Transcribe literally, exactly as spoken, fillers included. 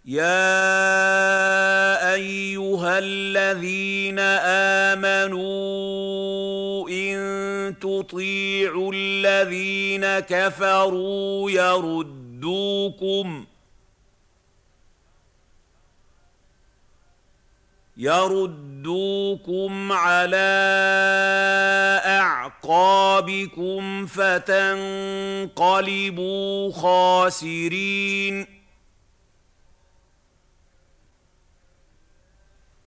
يَا أَيُّهَا الَّذِينَ آمَنُوا إِن تُطِيعُوا الَّذِينَ كَفَرُوا يَرُدُّوكُمْ يَرُدُّوكُمْ عَلَىٰ أَعْقَابِكُمْ فَتَنقَلِبُوا خَاسِرِينَ